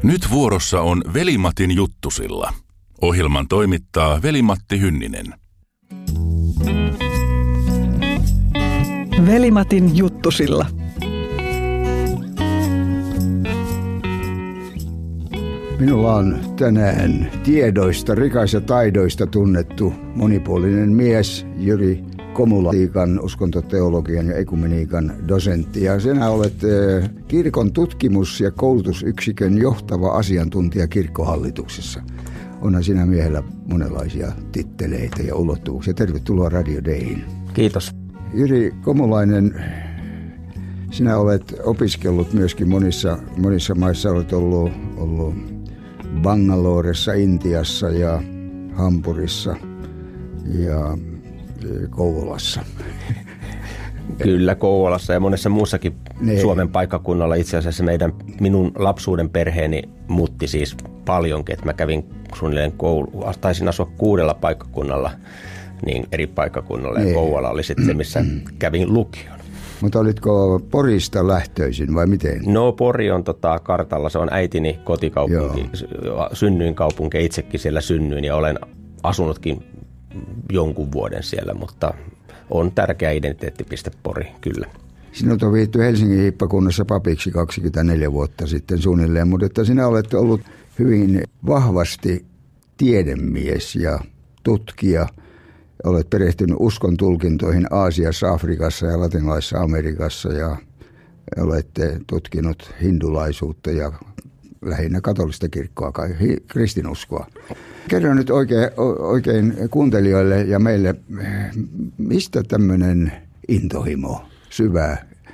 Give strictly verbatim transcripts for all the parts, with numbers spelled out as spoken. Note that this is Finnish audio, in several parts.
Nyt vuorossa on Veli-Matin juttusilla. Ohjelman toimittaa Veli-Matti Hynninen. Veli-Matin juttusilla. Minulla on tänään tiedoista, rikas ja taidoista tunnettu monipuolinen mies, Jyri Komula, uskontoteologian ja ekumeniikan dosentti. Ja sinä olet kirkon tutkimus- ja koulutusyksikön johtava asiantuntija kirkkohallituksessa. Onhan sinä miehellä monenlaisia titteleitä ja ulottuvuuksia. Tervetuloa Radio Dayhin. Kiitos. Jyri Komulainen, sinä olet opiskellut myöskin monissa, monissa maissa. Olet ollut, ollut Bangaloressa, Intiassa ja Hampurissa ja Kouvolassa. Kyllä, Kouvolassa ja monessa muussakin ne. Suomen paikkakunnalla. Itse asiassa meidän, minun lapsuuden perheeni muutti siis paljonkin, että mä kävin suunnilleen koulu, taisin asua kuudella paikkakunnalla, niin eri paikkakunnalla, ja Kouvola oli sitten se, missä kävin lukion. Mutta olitko Porista lähtöisin vai miten? No, Pori on tota, kartalla, se on äitini kotikaupunki, Joo. synnyinkaupunki, itsekin siellä synnyin ja olen asunutkin jonkun vuoden siellä, mutta on tärkeä identiteettipiste Pori, kyllä. Sinut on viety Helsingin hiippakunnassa papiksi kaksikymmentäneljä vuotta sitten suunnilleen, mutta että sinä olet ollut hyvin vahvasti tiedemies ja tutkija. Olet perehtynyt uskon tulkintoihin Aasiassa, Afrikassa ja Latinalaisessa Amerikassa ja olette tutkinut hindulaisuutta ja lähinnä katolista kirkkoa, kristinuskoa. Kerro nyt oikein, oikein kuuntelijoille ja meille, mistä tämmöinen intohimo, syvä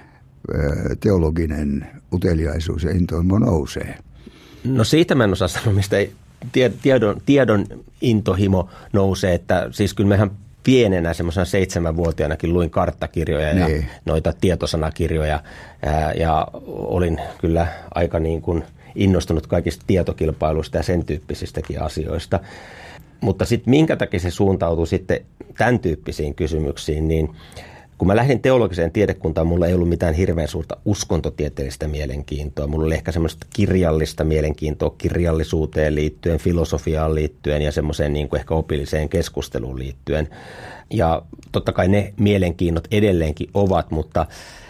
teologinen uteliaisuus ja intohimo nousee? No siitä mä en osaa sanoa, mistä ei tiedon, tiedon intohimo nousee, että siis kyllä mehän pienenä semmoisena seitsemänvuotiaanakin luin karttakirjoja ja niin. noita tietosanakirjoja ää, ja olin kyllä aika niin kuin innostunut kaikista tietokilpailuista ja sen tyyppisistäkin asioista. Mutta sitten minkä takia se suuntautui sitten tämän tyyppisiin kysymyksiin, niin kun mä lähdin teologiseen tiedekuntaan, mulla ei ollut mitään hirveän suurta uskontotieteellistä mielenkiintoa. Mulla oli ehkä semmoista kirjallista mielenkiintoa kirjallisuuteen liittyen, filosofiaan liittyen ja semmoiseen niin kuin ehkä opilliseen keskusteluun liittyen. Ja totta kai ne mielenkiinnot edelleenkin ovat, mutta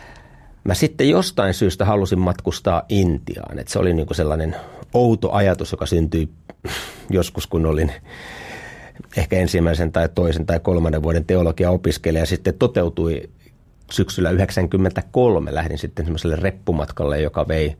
mä sitten jostain syystä halusin matkustaa Intiaan. Et se oli niin kuin sellainen outo ajatus, joka syntyi joskus, kun olin ehkä ensimmäisen tai toisen tai kolmannen vuoden teologia-opiskelija, ja sitten toteutui syksyllä yhdeksänkymmentäkolme. Lähdin sitten semmoiselle reppumatkalle, joka vei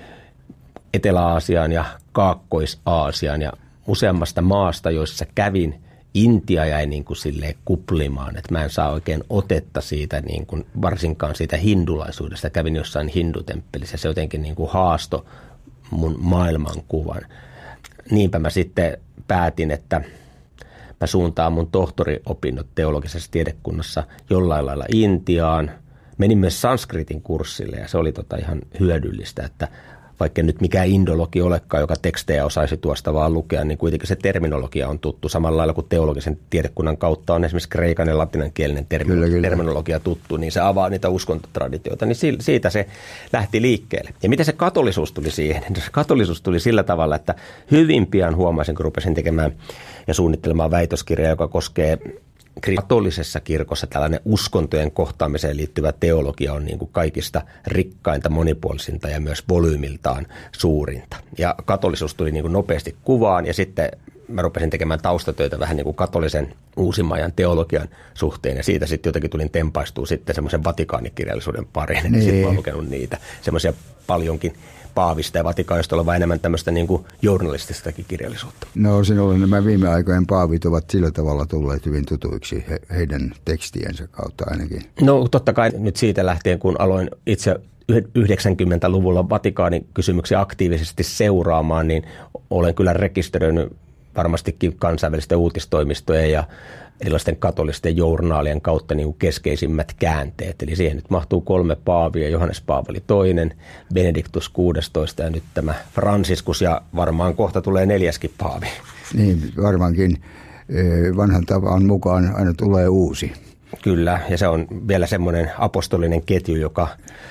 Etelä-Aasiaan ja Kaakkois-Aasiaan ja useammasta maasta, joissa kävin. Intia jäi niin kuin silleen kuplimaan, että mä en saa oikein otetta siitä, niin kuin varsinkaan siitä hindulaisuudesta. Kävin jossain hindutemppelissä, se jotenkin niin kuin haasto mun maailmankuvan. Niinpä mä sitten päätin, että mä suuntaan mun tohtoriopinnot teologisessa tiedekunnassa jollain lailla Intiaan. Menin myös sanskritin kurssille ja se oli tota ihan hyödyllistä, että vaikka nyt mikään indologi olekaan, joka tekstejä osaisi tuosta vaan lukea, niin kuitenkin se terminologia on tuttu. Samalla lailla kuin teologisen tiedekunnan kautta on esimerkiksi kreikan ja latinankielinen terminologia, kyllä, kyllä. terminologia tuttu, niin se avaa niitä uskontotraditioita. Niin siitä se lähti liikkeelle. Ja miten se katolisuus tuli siihen? Se katolisuus tuli sillä tavalla, että hyvin pian huomasin, kun rupesin tekemään ja suunnittelemaan väitöskirjaa, joka koskee katolisessa kirkossa tällainen uskontojen kohtaamiseen liittyvä teologia on niin kuin kaikista rikkainta, monipuolisinta ja myös volyymiltaan suurinta. Ja katolisuus tuli niin kuin nopeasti kuvaan ja sitten mä rupesin tekemään taustatöitä vähän niin kuin katolisen uusimman ajan teologian suhteen ja siitä sitten jotenkin tulin tempaistua sitten semmoisen vatikaanikirjallisuuden pariin. Niin. Sitten mä oon lukenut niitä semmoisia paljonkin Paavista ja Vatikaanista oleva enemmän tämmöistä niin kuin journalististakin kirjallisuutta. No sinulle nämä viime aikojen paavit ovat sillä tavalla tulleet hyvin tutuiksi he, heidän tekstiensä kautta ainakin. No totta kai nyt siitä lähtien, kun aloin itse yhdeksänkymmentäluvulla Vatikaanin kysymyksiä aktiivisesti seuraamaan, niin olen kyllä rekisteröinyt varmastikin kansainvälisten uutistoimistojen ja erilaisten katolisten journaalien kautta niin kuin keskeisimmät käänteet. Eli siihen nyt mahtuu kolme paavia, Johannes Paavali toinen, Benediktus kuudestoista ja nyt tämä Franciscus ja varmaan kohta tulee neljäskin paavi. Niin, varmaankin vanhan tavan mukaan aina tulee uusi. Kyllä, ja se on vielä semmoinen apostolinen ketju, joka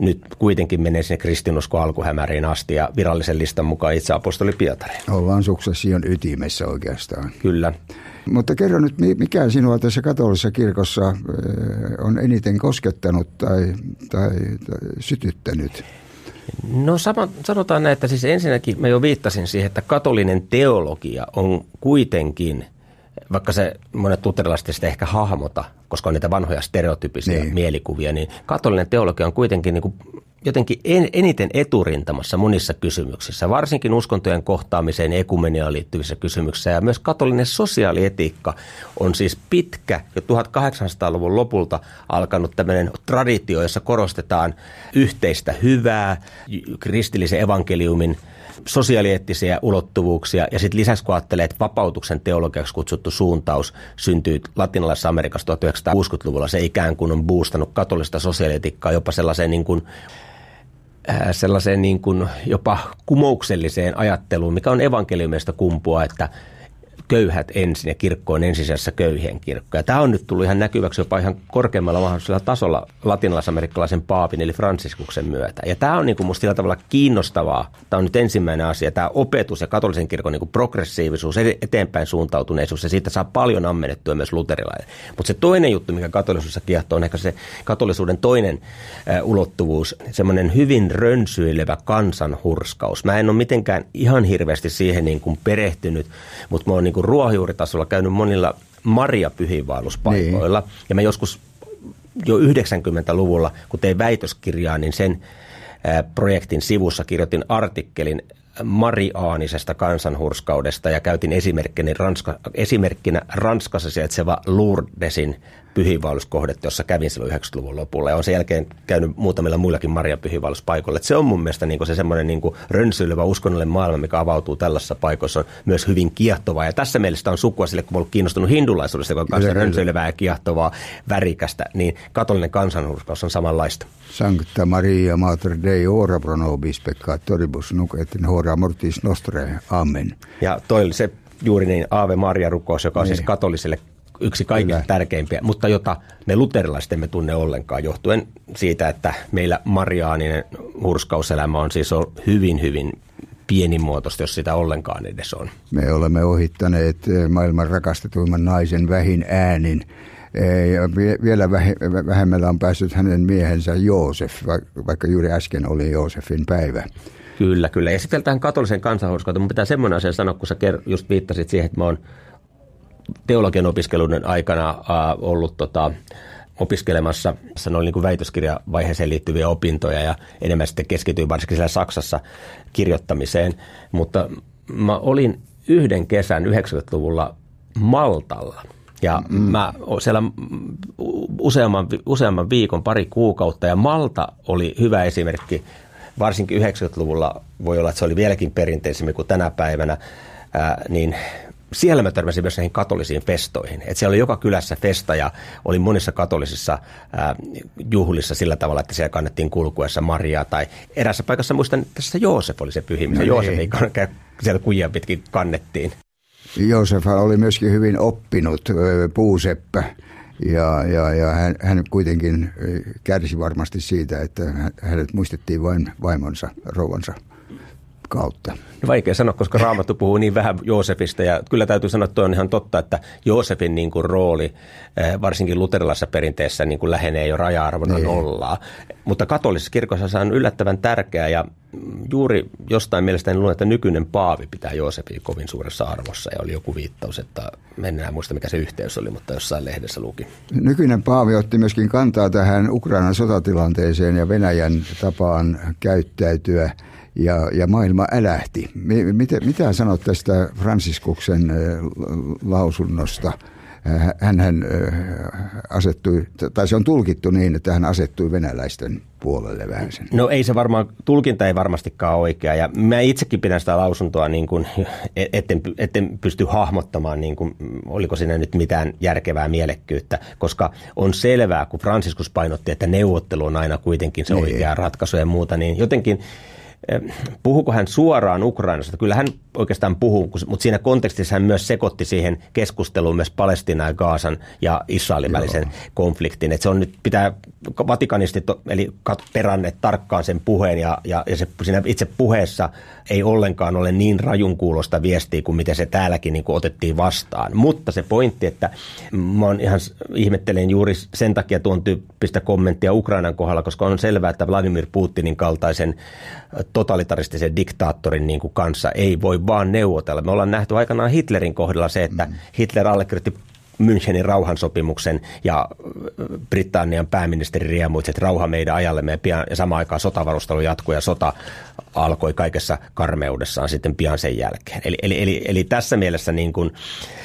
nyt kuitenkin menee sinne kristinusko alkuhämäriin asti ja virallisen listan mukaan itse apostoli Pietari. Ollaan suksession ytimessä oikeastaan. Kyllä. Mutta kerro nyt, mikä sinua tässä katolisessa kirkossa on eniten koskettanut tai, tai, tai sytyttänyt? No sanotaan näin, että siis ensinnäkin mä jo viittasin siihen, että katolinen teologia on kuitenkin, vaikka se monet luterilaiset sitä ehkä hahmota, koska on niitä vanhoja stereotypisia niin. mielikuvia, niin katolinen teologia on kuitenkin niin kuin jotenkin en, eniten eturintamassa monissa kysymyksissä, varsinkin uskontojen kohtaamiseen ja ekumeniaan liittyvissä kysymyksissä. Ja myös katolinen sosiaalietiikka on siis pitkä, jo tuhatkahdeksansataaluvun lopulta alkanut tämmöinen traditio, jossa korostetaan yhteistä hyvää, kristillisen evankeliumin sosiaalieettisiä ulottuvuuksia ja sitten lisäksi kun ajattelee, että vapautuksen teologiaksi kutsuttu suuntaus syntyy latinalaisessa Amerikassa tuhatyhdeksänsataakuusikymmentäluvulla, se ikään kuin on boostannut katolista sosiaalietiikkaa jopa sellaiseen niin kuin sellaiseen niin kuin jopa kumoukselliseen ajatteluun, mikä on evankeliumista kumpua, että köyhät ensin ja kirkko on ensisijassa köyhien kirkko. Ja tämä on nyt tullut ihan näkyväksi jopa ihan korkeammalla mahdollisella tasolla latinalaisamerikkalaisen paapin eli Fransiskuksen myötä. Ja tämä on niin kuin musta sillä tavalla kiinnostavaa. Tämä on nyt ensimmäinen asia. Tämä opetus ja katolisen kirkon niin kuin progressiivisuus, eteenpäin suuntautuneisuus ja siitä saa paljon ammennettua myös luterilainen. Mutta se toinen juttu, mikä katolisuudessa kiehtoo, on ehkä se katolisuuden toinen äh, ulottuvuus, semmoinen hyvin rönsyilevä kansanhurskaus. Mä en ole mitenkään ihan hirveästi siihen niin kuin perehtynyt, mutta mä oon niin kuin ruohonjuuritasolla käynyt monilla Maria-pyhiinvaelluspaikoilla. Niin. Ja mä joskus jo yhdeksänkymmentäluvulla, kun tein väitöskirjaa, niin sen ää, projektin sivussa kirjoitin artikkelin mariaanisesta kansanhurskaudesta ja käytin esimerkkinä, Ranska, esimerkkinä Ranskassa sijaitseva Lourdesin pyhiinvaelluskohdetta, jossa kävin silloin yhdeksänkymmentäluvun lopulla. Ja olen sen jälkeen käynyt muutamilla muillakin Marian pyhiinvaelluspaikoilla. Se on mun mielestä niin se semmoinen niin rönsyilevä uskonnollinen maailma, mikä avautuu tällaisissa paikoissa, on myös hyvin kiehtovaa. Ja tässä mielessä on sukua sille, kun olen ollut kiinnostunut hindulaisuudesta, joka on kanssa rönsyilevää ja kiehtovaa, värikästä, niin katolinen kansanhurskaus on samanlaista. Sancta Maria Mater Dei, ora pro nobis peccatoribus, nunc et in hora mortis nostrae. Amen. Ja toi oli se juuri niin Ave Maria-rukous, joka on niin. siis katoliselle yksi kaikista Kyllä. tärkeimpiä, mutta jota me luterilaiset emme tunne ollenkaan, johtuen siitä, että meillä mariaaninen hurskauselämä on siis hyvin, hyvin pienimuotoista, jos sitä ollenkaan edes on. Me olemme ohittaneet maailman rakastetuimman naisen vähin äänin. Ja vielä vähemmällä on päässyt hänen miehensä Joosef, vaikka juuri äsken oli Joosefin päivä. Kyllä, kyllä. Ja sitten tähän katolisen kansanhurskauteen, mun pitää semmoinen asia sanoa, kun sä just viittasit siihen, että mä oon teologian opiskeluiden aikana äh, ollut tota, opiskelemassa noin niin kuin väitöskirjavaiheeseen liittyviä opintoja ja enemmän sitten keskityin varsinkin siellä Saksassa kirjoittamiseen. Mutta mä olin yhden kesän yhdeksänkymmentäluvulla Maltalla ja mm. mä siellä useamman, useamman viikon, pari kuukautta ja Malta oli hyvä esimerkki. Varsinkin yhdeksänkymmentäluvulla voi olla, että se oli vieläkin perinteisemmin kuin tänä päivänä, ää, niin siellä mä törmäsin myös näihin katolisiin festoihin. Että siellä oli joka kylässä festa ja oli monissa katolisissa ää, juhlissa sillä tavalla, että siellä kannettiin kulkuessa Mariaa. Tai erässä paikassa muistan, että tässä Joosef oli se pyhi, missä no Joosef ei siellä kujia pitkin kannettiin. Joosef oli myöskin hyvin oppinut puuseppä. Ja, ja, ja hän, hän kuitenkin kärsi varmasti siitä, että hänet muistettiin vain vaimonsa, rouvansa kautta. Vaikea sanoa, koska Raamattu puhuu niin vähän Joosefista ja kyllä täytyy sanoa, että on ihan totta, että Joosefin niin kuin rooli varsinkin luterilaisessa perinteessä niin kuin lähenee jo raja-arvona niin. nollaa. Mutta katolisessa kirkossa se on yllättävän tärkeää ja juuri jostain mielestäni luulen, että nykyinen paavi pitää Joosefia kovin suuressa arvossa ja oli joku viittaus, että en enää muista mikä se yhteys oli, mutta jossain lehdessä luki. Nykyinen paavi otti myöskin kantaa tähän Ukrainan sotatilanteeseen ja Venäjän tapaan käyttäytyä. Ja, ja maailma älähti. Mitä, mitä sanot tästä Fransiskuksen lausunnosta? Hänhän asettui, tai se on tulkittu niin, että hän asettui venäläisten puolelle vähän sen. No ei se varmaan, tulkinta ei varmastikaan oikea. Ja mä itsekin pidän sitä lausuntoa, niin kuin, etten, etten pysty hahmottamaan, niin kuin, oliko siinä nyt mitään järkevää mielekkyyttä. Koska on selvää, kun Franciscus painotti, että neuvottelu on aina kuitenkin se oikea ratkaisu ja muuta, niin jotenkin puhuuko hän suoraan Ukrainasta? Kyllä hän oikeastaan puhu, mutta siinä kontekstissa hän myös sekoitti siihen keskusteluun myös Palestiinan ja Gaasan ja Israelin välisen Joo. konfliktin. Että se on nyt, pitää vatikanistit, eli peranneet tarkkaan sen puheen, ja, ja, ja se, siinä itse puheessa ei ollenkaan ole niin rajun kuulosta viestiä kuin miten se täälläkin niin kuin otettiin vastaan. Mutta se pointti, että mä oon ihan ihmettelen juuri sen takia tuon tyyppistä kommenttia Ukrainan kohdalla, koska on selvää, että Vladimir Putinin kaltaisen totalitaristisen diktaattorin niin kuin kanssa ei voi vaan neuvotella. Me ollaan nähty aikanaan Hitlerin kohdalla se, että mm. Hitler allekirjoitti Münchenin rauhansopimuksen ja Britannian pääministeri riemuitsi, että rauha meidän ajallemme ja, pian, ja samaan aikaan sotavarustelu jatkui ja sota alkoi kaikessa karmeudessaan sitten pian sen jälkeen. Eli, eli, eli, eli tässä mielessä niin kuin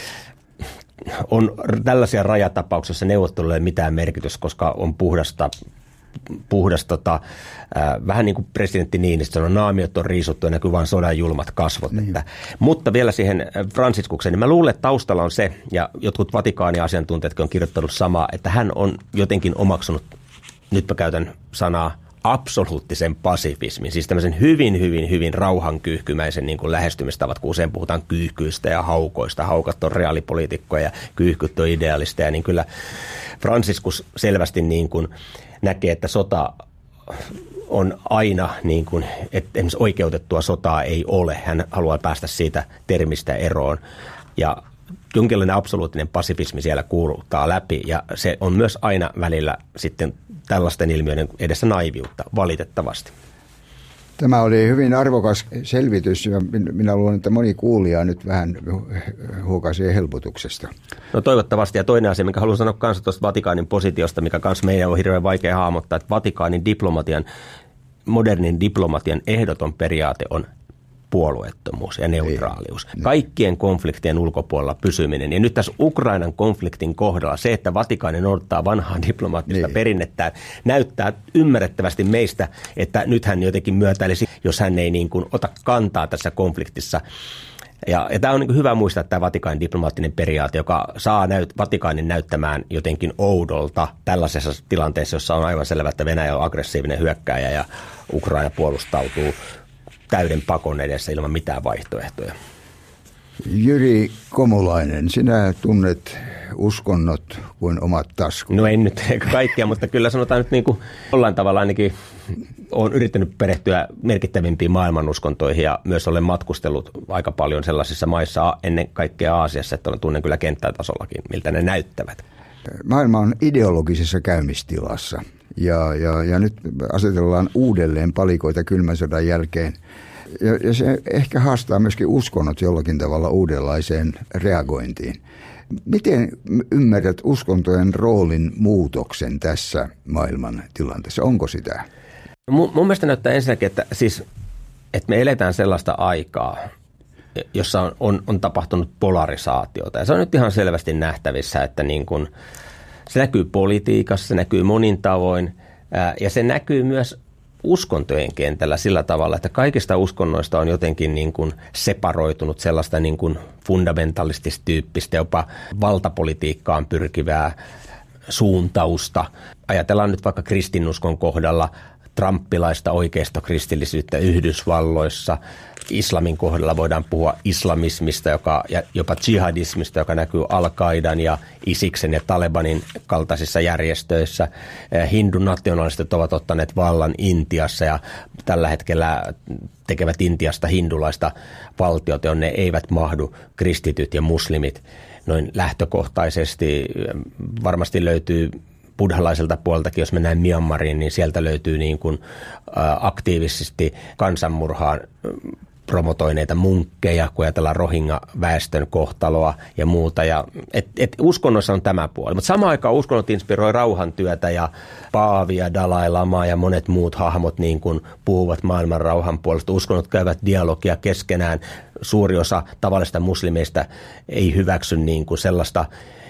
on tällaisia rajatapauksia, neuvotteluilla ei ole mitään merkitystä, koska on puhdasta puhdas, tota, äh, vähän niin kuin presidentti Niinistö sanoi, naamiot on riisuttu ja näkyy vain sodan julmat kasvot. Niin. Että, mutta vielä siihen Franciskukseen, niin mä luulen, että taustalla on se, ja jotkut Vatikaanin asiantuntijatkin on kirjoittanut samaa, että hän on jotenkin omaksunut, nyt mä käytän sanaa, absoluuttisen pasifismin, siis tämmöisen hyvin, hyvin, hyvin rauhankyyhkymäisen niin kuin lähestymistavat, kun usein puhutaan kyyhkyistä ja haukoista. Haukat on reaalipoliitikkoja ja kyyhkyt on idealisteja, niin kyllä Franciscus selvästi niin kuin näkee, että sota on aina, niin kuin, että esimerkiksi oikeutettua sotaa ei ole. Hän haluaa päästä siitä termistä eroon ja jonkinlainen absoluuttinen pasifismi siellä kuuluttaa läpi ja se on myös aina välillä sitten tällaisten ilmiöiden edessä naiviutta, valitettavasti. Tämä oli hyvin arvokas selvitys ja minä luulen, että moni kuulija nyt vähän huokaisee helpotuksesta. No toivottavasti, ja toinen asia, mikä haluan sanoa kanssa tuosta Vatikaanin positiosta, mikä kanssa meidän on hirveän vaikea hahmottaa, että Vatikaanin diplomatian, modernin diplomatian ehdoton periaate on puolueettomuus ja neutraalius. Niin. Kaikkien konfliktien ulkopuolella pysyminen. Ja nyt tässä Ukrainan konfliktin kohdalla se, että Vatikaani noudattaa vanhaa diplomaattista niin. perinnettä, näyttää ymmärrettävästi meistä, että nyt hän jotenkin myötäilisi, jos hän ei niin kuin ota kantaa tässä konfliktissa. Ja, ja tämä on niin kuin hyvä muistaa, tämä Vatikaanin diplomaattinen periaate, joka saa näyt, Vatikaanin näyttämään jotenkin oudolta tällaisessa tilanteessa, jossa on aivan selvä, että Venäjä on aggressiivinen hyökkääjä ja Ukraina puolustautuu täyden pakon edessä ilman mitään vaihtoehtoja. Jyri Komulainen, sinä tunnet uskonnot kuin omat taskut. No en nyt kaikkia, mutta kyllä sanotaan nyt niin kuin jollain tavalla ainakin olen yrittänyt perehtyä merkittävimpiin maailmanuskontoihin ja myös olen matkustellut aika paljon sellaisissa maissa ennen kaikkea Aasiassa, että olen tunnen kyllä kenttätasollakin, miltä ne näyttävät. Maailma on ideologisessa käymistilassa. Ja, ja, ja nyt asetellaan uudelleen palikoita kylmän sodan jälkeen. Ja, ja se ehkä haastaa myöskin uskonnot jollakin tavalla uudenlaiseen reagointiin. Miten ymmärrät uskontojen roolin muutoksen tässä maailman tilanteessa? Onko sitä? Mun, mun mielestä näyttää ensinnäkin, että, siis, että me eletään sellaista aikaa, jossa on, on, on tapahtunut polarisaatiota. Ja se on nyt ihan selvästi nähtävissä, että niin kun se näkyy politiikassa, se näkyy monin tavoin ää, ja se näkyy myös uskontojen kentällä sillä tavalla, että kaikista uskonnoista on jotenkin niin kuin separoitunut sellaista niin kuin fundamentalististyyppistä, jopa valtapolitiikkaan pyrkivää suuntausta. Ajatellaan nyt vaikka kristinuskon kohdalla trumpilaista oikeistokristillisyyttä Yhdysvalloissa. Islamin kohdalla voidaan puhua islamismista joka, ja jopa jihadismista, joka näkyy Al-Qaidan ja Isiksen ja Talebanin kaltaisissa järjestöissä. Hindunationalistit ovat ottaneet vallan Intiassa ja tällä hetkellä tekevät Intiasta hindulaista valtiota, jonne eivät mahdu kristityt ja muslimit. Noin lähtökohtaisesti varmasti löytyy buddhalaiselta puoleltakin, jos mennään Myanmariin, niin sieltä löytyy niin kuin aktiivisesti kansanmurhaan promotoineita munkkeja, kun ajatellaan Rohingya-väestön kohtaloa ja muuta. Ja, et, et uskonnossa on tämä puoli. Mutta samaan aikaan uskonnot inspiroi rauhantyötä ja Paavi ja Dalai Lama ja monet muut hahmot niin kuin puhuvat maailman rauhan puolesta. Uskonnot käyvät dialogia keskenään. Suuri osa tavallisista muslimeista ei hyväksy niin kuin sellaista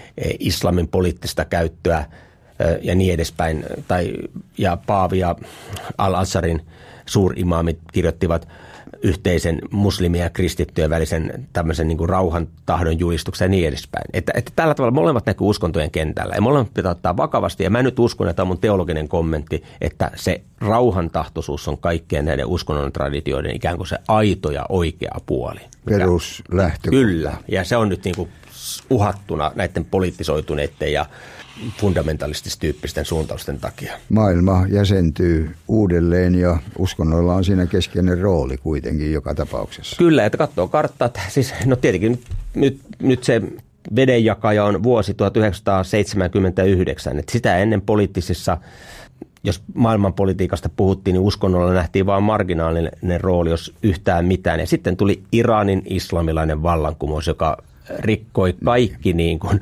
islamin poliittista käyttöä ja niin edespäin. Tai, ja Paavi ja Al-Azharin suurimaamit kirjoittivat yhteisen muslimien ja kristittyjen välisen tämmöisen niin kuin rauhan tahdon julistuksen ja niin edespäin. Että, että tällä tavalla molemmat näkyy uskontojen kentällä ja molemmat pitää ottaa vakavasti. Ja mä nyt uskon, että tämä on mun teologinen kommentti, että se rauhantahtoisuus on kaikkien näiden uskonnon traditioiden ikään kuin se aito ja oikea puoli. Peruslähtökohta. Kyllä, ja se on nyt niin kuin uhattuna näiden poliittisoituneiden ja fundamentalististyyppisten suuntausten takia. Maailma jäsentyy uudelleen ja uskonnoilla on siinä keskeinen rooli kuitenkin joka tapauksessa. Kyllä, että katsoo karttaa. Siis, no tietenkin nyt, nyt, nyt se vedenjakaja on vuosi tuhatyhdeksänsataaseitsemänkymmentäyhdeksän. Että sitä ennen poliittisissa, jos maailmanpolitiikasta puhuttiin, niin uskonnolla nähtiin vain marginaalinen rooli, jos yhtään mitään. Ja sitten tuli Iranin islamilainen vallankumous, joka rikkoi kaikki niin kuin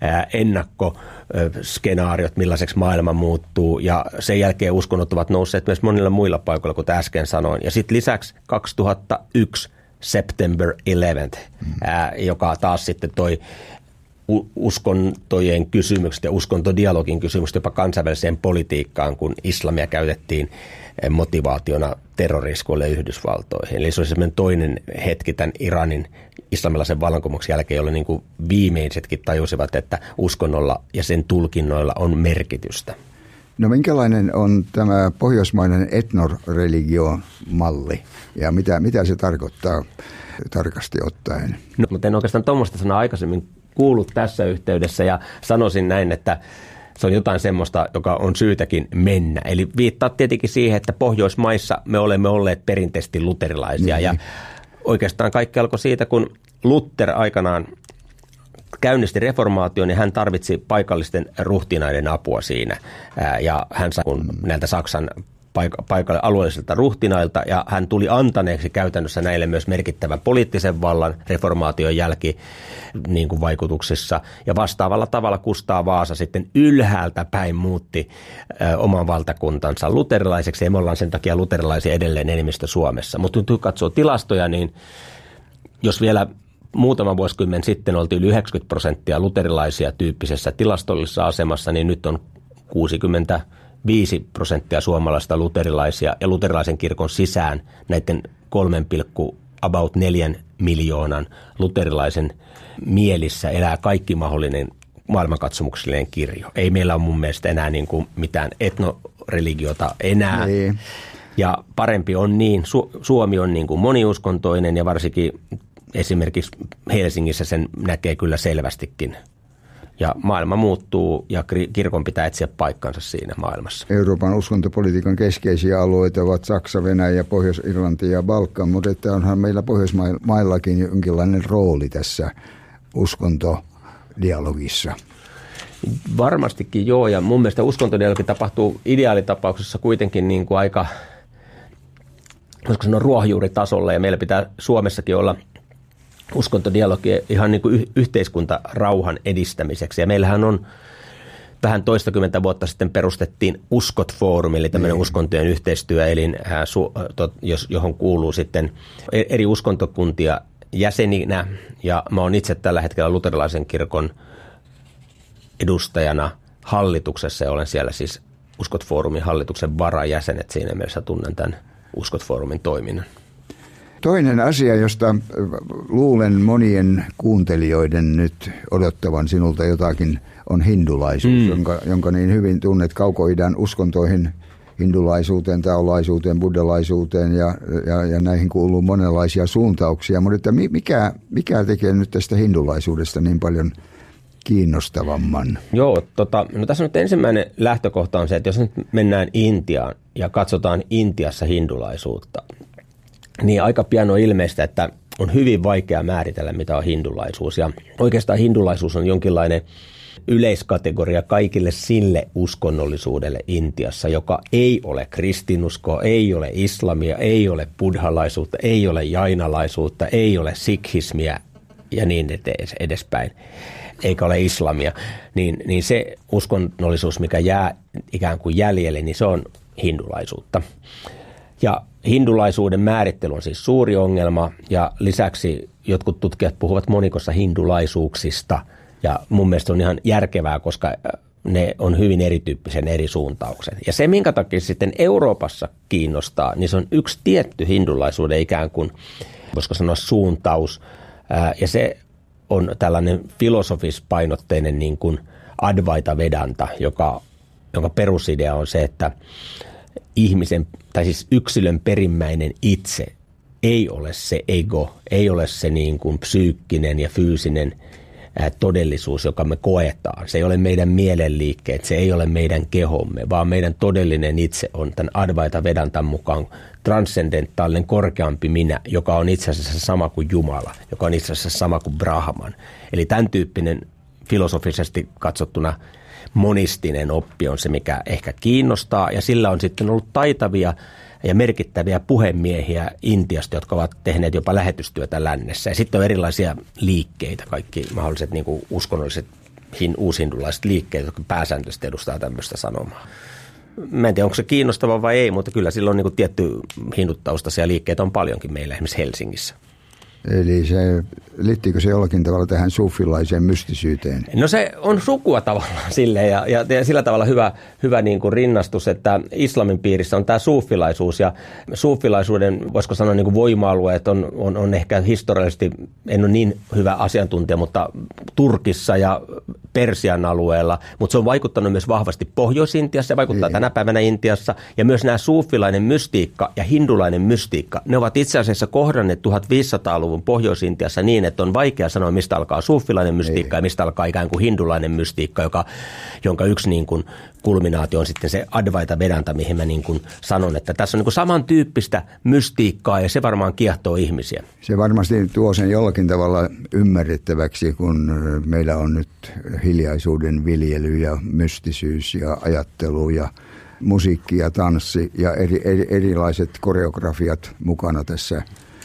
ennakkoskenaariot, millaiseksi maailma muuttuu, ja sen jälkeen uskonnot ovat nousseet myös monilla muilla paikoilla, kuten äsken sanoin. Ja sitten lisäksi kaksituhattayksi September eleventh, mm. ää, joka taas sitten toi uskontojen kysymykset ja uskontodialogin kysymykset jopa kansainväliseen politiikkaan, kun islamia käytettiin motivaationa terroriskuille Yhdysvaltoihin. Eli se oli semmoinen toinen hetki tämän Iranin islamilaisen vallankumouksen jälkeen, jolla niin kuin viimeisetkin tajusivat, että uskonnolla ja sen tulkinnoilla on merkitystä. No minkälainen on tämä pohjoismainen etnoreligio-malli ja mitä, mitä se tarkoittaa tarkasti ottaen? No, mutta en oikeastaan tuommoista sanaa aikaisemmin kuullut tässä yhteydessä ja sanoisin näin, että se on jotain semmoista, joka on syytäkin mennä. Eli viittaa tietenkin siihen, että Pohjoismaissa me olemme olleet perinteisesti luterilaisia. Niin. Ja oikeastaan kaikki alkoi siitä, kun Luther aikanaan käynnisti reformaation, niin hän tarvitsi paikallisten ruhtinaiden apua siinä. Ja hän sai näiltä Saksan paikalle alueellisilta ruhtinailta, ja hän tuli antaneeksi käytännössä näille myös merkittävän poliittisen vallan reformaation jälki niin kuin vaikutuksissa. Ja vastaavalla tavalla Kustaa Vaasa sitten ylhäältä päin muutti ö, oman valtakuntansa luterilaiseksi, ja me ollaan sen takia luterilaisia edelleen enemmistö Suomessa. Mutta kun katsoo tilastoja, niin jos vielä muutama vuosikymmen sitten oltiin yli yhdeksänkymmentä prosenttia luterilaisia tyyppisessä tilastollisessa asemassa, niin nyt on kuusikymmentä viisi prosenttia suomalaista luterilaisia ja luterilaisen kirkon sisään näiden kolmen pilkku about neljän miljoonan luterilaisen mielissä elää kaikki mahdollinen maailmankatsomuksellinen kirjo. Ei meillä ole mun mielestä enää niin kuin mitään etnoreligiota enää. Ei. Ja parempi on niin, Su- Suomi on niin kuin moniuskontoinen ja varsinkin esimerkiksi Helsingissä sen näkee kyllä selvästikin. Ja maailma muuttuu ja kirkon pitää etsiä paikkansa siinä maailmassa. Euroopan uskontopolitiikan keskeisiä alueita ovat Saksa, Venäjä, Pohjois-Irlanti ja Balkan, mutta että onhan meillä Pohjoismaillakin jonkinlainen rooli tässä uskontodialogissa. Varmastikin joo, ja mun mielestä uskontodialogi tapahtuu ideaalitapauksessa kuitenkin niin kuin aika, voisiko sanoa ruohonjuuritasolla, ja meillä pitää Suomessakin olla uskontodialogi ihan niin kuin yhteiskuntarauhan edistämiseksi. Ja meillähän on vähän toistakymmentä vuotta sitten perustettiin Uskot-foorumi, eli tämmöinen mm. uskontojen yhteistyöelin, johon kuuluu sitten eri uskontokuntia jäseninä. Ja mä oon itse tällä hetkellä luterilaisen kirkon edustajana hallituksessa ja olen siellä siis Uskot-foorumin hallituksen varajäsenet. Siinä mielessä tunnen tämän Uskot-foorumin toiminnan. Toinen asia, josta luulen monien kuuntelijoiden nyt odottavan sinulta jotakin, on hindulaisuus, mm. jonka, jonka niin hyvin tunnet Kaukoidän uskontoihin, hindulaisuuteen, taolaisuuteen, buddhalaisuuteen ja, ja, ja näihin kuuluu monenlaisia suuntauksia. Mutta että mikä, mikä tekee nyt tästä hindulaisuudesta niin paljon kiinnostavamman? Joo, tota, no tässä nyt ensimmäinen lähtökohta on se, että jos nyt mennään Intiaan ja katsotaan Intiassa hindulaisuutta, niin aika pian on ilmeistä, että on hyvin vaikea määritellä, mitä on hindulaisuus. Ja oikeastaan hindulaisuus on jonkinlainen yleiskategoria kaikille sille uskonnollisuudelle Intiassa, joka ei ole kristinuskoa, ei ole islamia, ei ole buddhalaisuutta, ei ole jainalaisuutta, ei ole sikhismiä ja niin edespäin, eikä ole islamia. Niin, niin se uskonnollisuus, mikä jää ikään kuin jäljelle, niin se on hindulaisuutta. Ja hindulaisuuden määrittely on siis suuri ongelma ja lisäksi jotkut tutkijat puhuvat monikossa hindulaisuuksista ja mun mielestä on ihan järkevää, koska ne on hyvin erityyppisen eri suuntauksen. Ja se, minkä takia sitten Euroopassa kiinnostaa, niin se on yksi tietty hindulaisuuden ikään kuin, voisiko sanoa suuntaus, ää, ja se on tällainen filosofispainotteinen niin kuin Advaita Vedanta, joka, jonka perusidea on se, että ihmisen, tai siis yksilön perimmäinen itse ei ole se ego, ei ole se niin kuin psyykkinen ja fyysinen ää, todellisuus, joka me koetaan. Se ei ole meidän mielenliikkeet, se ei ole meidän kehomme, vaan meidän todellinen itse on tämän Advaita Vedantan mukaan transcendentaalinen korkeampi minä, joka on itse asiassa sama kuin Jumala, joka on itse asiassa sama kuin Brahman. Eli tämän tyyppinen filosofisesti katsottuna monistinen oppi on se, mikä ehkä kiinnostaa, ja sillä on sitten ollut taitavia ja merkittäviä puhemiehiä Intiasta, jotka ovat tehneet jopa lähetystyötä lännessä. Ja sitten on erilaisia liikkeitä, kaikki mahdolliset niin kuin uskonnolliset uushindulaiset liikkeet, jotka pääsääntöisesti edustaa tämmöistä sanomaa. Mä en tiedä, onko se kiinnostava vai ei, mutta kyllä silloin niin kuin tietty hindutaustaisia liikkeitä on paljonkin meillä esimerkiksi Helsingissä. Eli se, liittyykö se jollakin tavalla tähän suufilaiseen mystisyyteen? No se on sukua tavallaan sille ja, ja, ja sillä tavalla hyvä, hyvä niin kuin rinnastus, että islamin piirissä on tämä suufilaisuus ja suufilaisuuden, voisiko sanoa niin kuin voima-alueet on, on, on ehkä historiallisesti, en ole niin hyvä asiantuntija, mutta Turkissa ja Persian alueella, mutta se on vaikuttanut myös vahvasti Pohjois-Intiassa, se vaikuttaa Ei. tänä päivänä Intiassa ja myös nämä suufilainen mystiikka ja hindulainen mystiikka, ne ovat itse asiassa kohdanneet tuhatviisisataaluvun Pohjois-Intiassa niin, että on vaikea sanoa, mistä alkaa suufilainen mystiikka Ei. ja mistä alkaa ikään kuin hindulainen mystiikka, joka, jonka yksi niin kuin kulminaatio on sitten se Advaita Vedanta, mihin mä niin kuin sanon, että tässä on niin kuin samantyyppistä mystiikkaa ja se varmaan kiehtoo ihmisiä. Se varmasti tuo sen jollakin tavalla ymmärrettäväksi, kun meillä on nyt hiljaisuuden viljely ja mystisyys ja ajattelu ja musiikki ja tanssi ja eri, eri, erilaiset koreografiat mukana tässä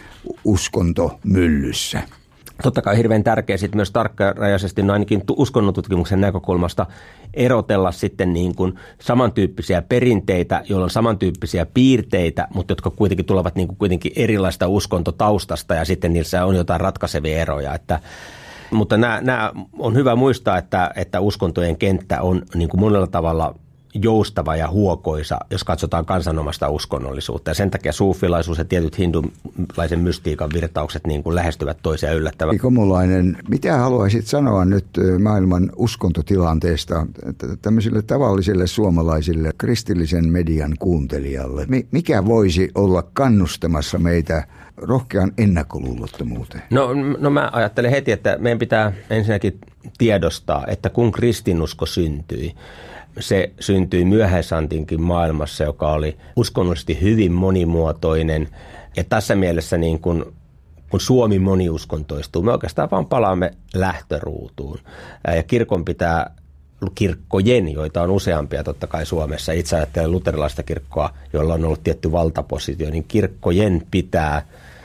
uskontomyllyssä. Totta kai hirveän tärkeää sitten myös tarkkarajaisesti, no ainakin uskonnontutkimuksen näkökulmasta, erotella sitten niin kuin samantyyppisiä perinteitä, joilla on samantyyppisiä piirteitä, mutta jotka kuitenkin tulevat niin kuin kuitenkin erilaista uskontotaustasta ja sitten niissä on jotain ratkaisevia eroja. Että, mutta nämä, nämä on hyvä muistaa, että, että uskontojen kenttä on niin kuin monella tavalla joustava ja huokoisa, jos katsotaan kansanomasta uskonnollisuutta. Ja sen takia suufilaisuus ja tietyt hindulaisen mystiikan virtaukset niin kuin lähestyvät toisiaan yllättävän. Komulainen, mitä haluaisit sanoa nyt maailman uskontotilanteesta tämmöisille tavallisille suomalaisille kristillisen median kuuntelijalle? Mikä voisi olla kannustamassa meitä rohkean ennakkoluulottomuuteen? No, no mä ajattelen heti, että meidän pitää ensinnäkin tiedostaa, että kun kristinusko syntyi, se syntyi myöhäisantinkin maailmassa, joka oli uskonnollisesti hyvin monimuotoinen. Ja tässä mielessä niin kun, kun Suomi moniuskontoistuu, me oikeastaan vaan palaamme lähtöruutuun. Ja kirkon pitää, kirkkojen, joita on useampia totta kai Suomessa, itse ajattelen luterilaista kirkkoa, jolla on ollut tietty valtapositio, niin kirkkojen pitää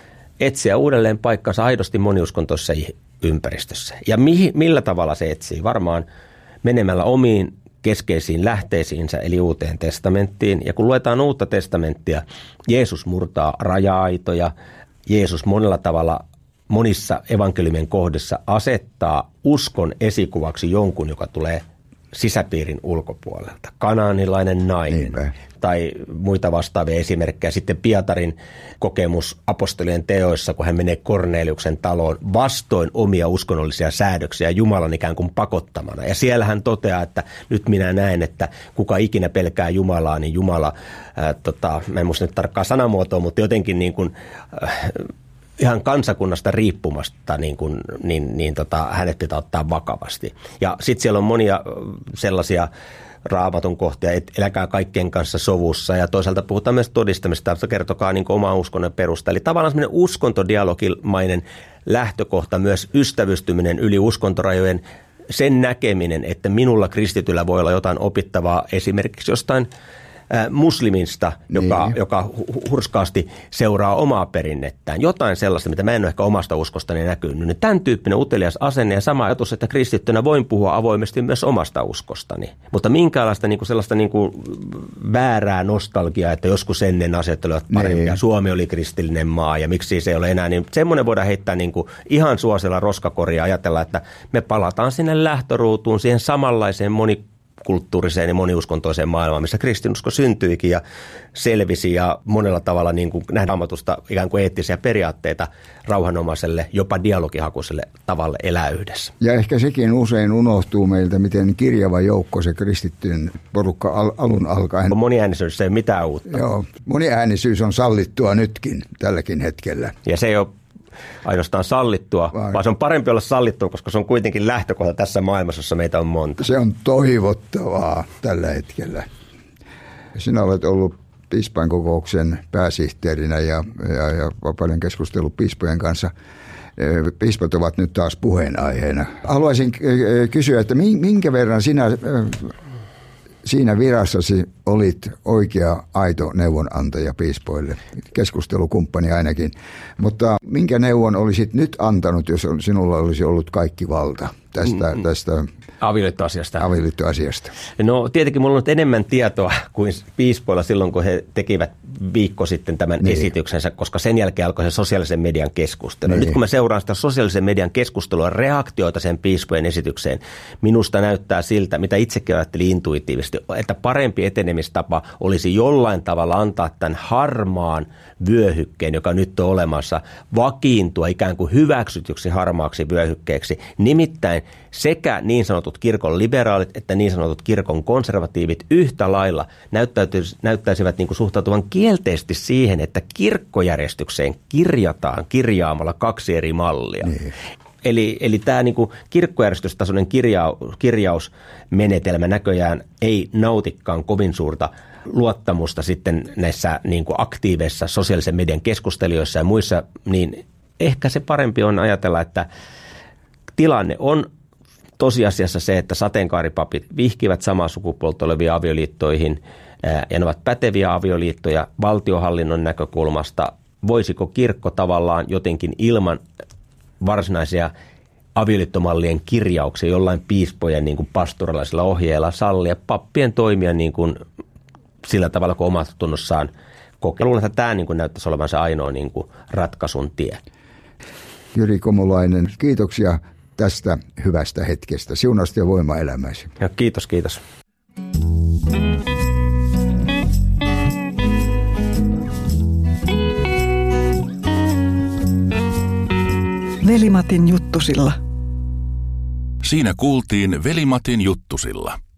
etsiä uudelleen paikkansa aidosti moniuskontoisessa ympäristössä. Ja mihin, millä tavalla se etsii? Varmaan menemällä omiin keskeisiin lähteisiinsä, eli Uuteen testamenttiin. Ja kun luetaan Uutta testamenttia, Jeesus murtaa raja-aitoja. Jeesus monella tavalla monissa evankeliumien kohdissa asettaa uskon esikuvaksi jonkun, joka tulee sisäpiirin ulkopuolelta. Kanaanilainen nainen. Niinpä. Tai muita vastaavia esimerkkejä. Sitten Pietarin kokemus apostolien teoissa, kun hän menee Korneliuksen taloon vastoin omia uskonnollisia säädöksiä Jumalan ikään kuin pakottamana. Ja siellä hän toteaa, että nyt minä näen, että kuka ikinä pelkää Jumalaa, niin Jumala, ää, tota, mä en muista nyt tarkkaa sanamuotoa, mutta jotenkin niin kuin, äh, ihan kansakunnasta riippumasta, niin, kuin, niin, niin tota, hänet pitää ottaa vakavasti. Ja sitten siellä on monia sellaisia Raamatun kohtia, että eläkää kaikkien kanssa sovussa ja toisaalta puhutaan myös todistamista, että kertokaa niin kuin omaa uskonnon perusta. Eli tavallaan semmoinen uskontodialogimainen lähtökohta, myös ystävystyminen yli uskontorajojen, sen näkeminen, että minulla kristityllä voi olla jotain opittavaa esimerkiksi jostain muslimista, joka, niin. joka hurskaasti seuraa omaa perinnettään. Jotain sellaista, mitä mä en ole ehkä omasta uskostani näkynyt. Niin tämän tyyppinen utelias asenne ja sama ajatus, että kristittynä voin puhua avoimesti myös omasta uskostani. Mutta minkäänlaista niin kuin sellaista niin kuin väärää nostalgiaa, että joskus ennen asiat olivat parempia. Niin. Suomi oli kristillinen maa ja miksi se ei ole enää. Niin semmoinen voidaan heittää niin kuin ihan suosella roskakoria ja ajatella, että me palataan sinne lähtöruutuun, siihen samanlaiseen moni monikulttuuriseen ja moniuskontoiseen maailmaan, missä kristinusko syntyikin ja selvisi ja monella tavalla niin kuin nähdään Raamatusta ikään kuin eettisiä periaatteita rauhanomaiselle, jopa dialogihakuiselle tavalle elää yhdessä. Ja ehkä sekin usein unohtuu meiltä, miten kirjava joukko se kristittyjen porukka al- alun alkaen. Moniäänisyys ei ole mitään uutta. Joo, moniäänisyys on sallittua nytkin tälläkin hetkellä. Ja se ei ole ainoastaan sallittua, Vai. vaan se on parempi olla sallittua, koska se on kuitenkin lähtökohta tässä maailmassa, jossa meitä on monta. Se on toivottavaa tällä hetkellä. Sinä olet ollut piispainkokouksen pääsihteerinä ja, ja, ja paljon keskustellut piispojen kanssa. Piispat ovat nyt taas puheenaiheena. Haluaisin kysyä, että minkä verran sinä siinä virassasi olit oikea, aito neuvonantaja piispoille, keskustelukumppani ainakin, mutta minkä neuvon olisit nyt antanut, jos sinulla olisi ollut kaikki valta tästä, mm. tästä avioliittoasiasta? avioliittoasiasta? No tietenkin minulla on enemmän tietoa kuin piispoilla silloin, kun he tekivät viikko sitten tämän niin. esityksensä, koska sen jälkeen alkoi se sosiaalisen median keskustelu. Niin. Nyt kun mä seuraan sitä sosiaalisen median keskustelua, reaktioita sen piispojen esitykseen, minusta näyttää siltä, mitä itsekin ajattelin intuitiivisesti, että parempi etenemistapa olisi jollain tavalla antaa tämän harmaan vyöhykkeen, joka nyt on olemassa, vakiintua ikään kuin hyväksytyksi harmaaksi vyöhykkeeksi. Nimittäin sekä niin sanotut kirkon liberaalit että niin sanotut kirkon konservatiivit yhtä lailla näyttäisivät niin kuin suhtautuvan kielteisesti siihen, että kirkkojärjestykseen kirjataan kirjaamalla kaksi eri mallia. Niin. Eli, eli tämä niin kuin kirkkojärjestystasoinen kirja, kirjausmenetelmä näköjään ei nautikaan kovin suurta luottamusta sitten näissä niin kuin aktiiveissa sosiaalisen median keskustelijoissa ja muissa, niin ehkä se parempi on ajatella, että tilanne on tosiasiassa se, että sateenkaaripapit vihkivät samaa sukupuolta olevia avioliittoihin ja ne ovat päteviä avioliittoja valtiohallinnon näkökulmasta. Voisiko kirkko tavallaan jotenkin ilman varsinaisia avioliittomallien kirjauksia jollain piispojen niin kuin pastoralaisilla ohjeilla sallia pappien toimia niin kuin sillä tavalla, kun omassa tunnossaan kokee. Luulen, että tämä niin kuin näyttäisi olevan se ainoa niin kuin ratkaisun tie. Jyri Komulainen, kiitoksia tästä hyvästä hetkestä. Siunausta ja voimaa elämäsi. Ja kiitos, kiitos. Veli-Matin juttusilla. Siinä kuultiin Veli-Matin juttusilla.